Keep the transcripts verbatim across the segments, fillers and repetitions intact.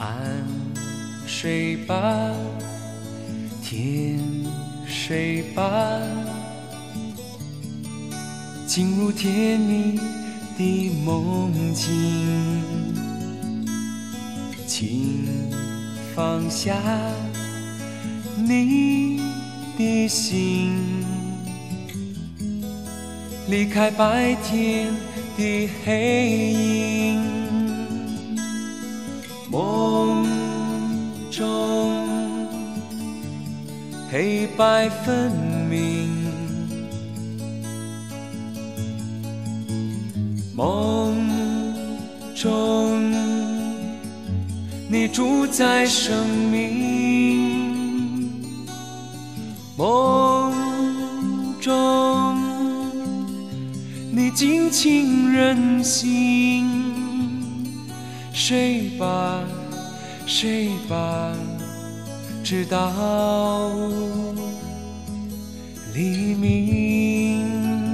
安睡吧，甜睡吧，进入甜蜜的梦境，请放下你的心，离开白天的黑影，梦中黑白分明，梦中你主宰生命，梦中你尽情任性，睡吧睡吧，直到黎明。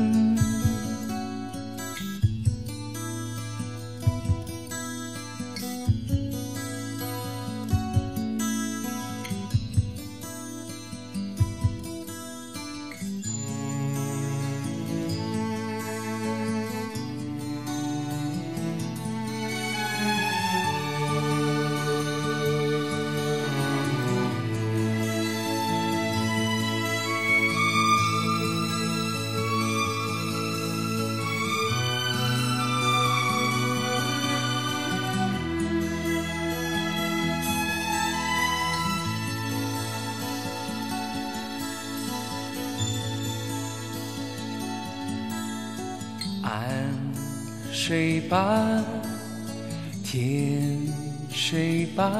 安睡吧，甜睡吧，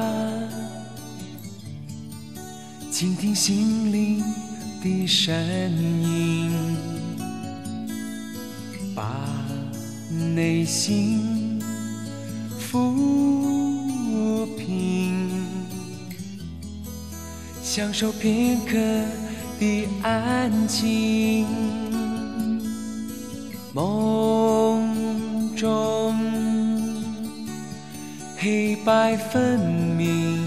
倾听心灵的声音，把内心抚平，享受片刻的安静。梦中黑白分明，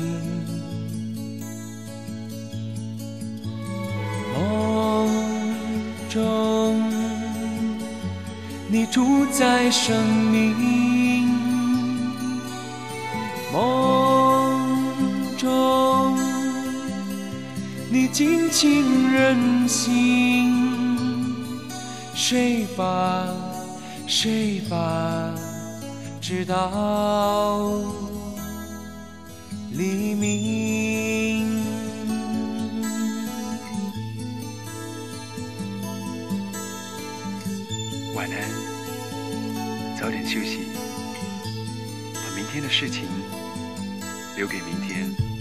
梦中你主宰生命，梦中你尽情任性，睡吧睡吧，直到黎明。 晚安，早点休息，把明天的事情留给明天。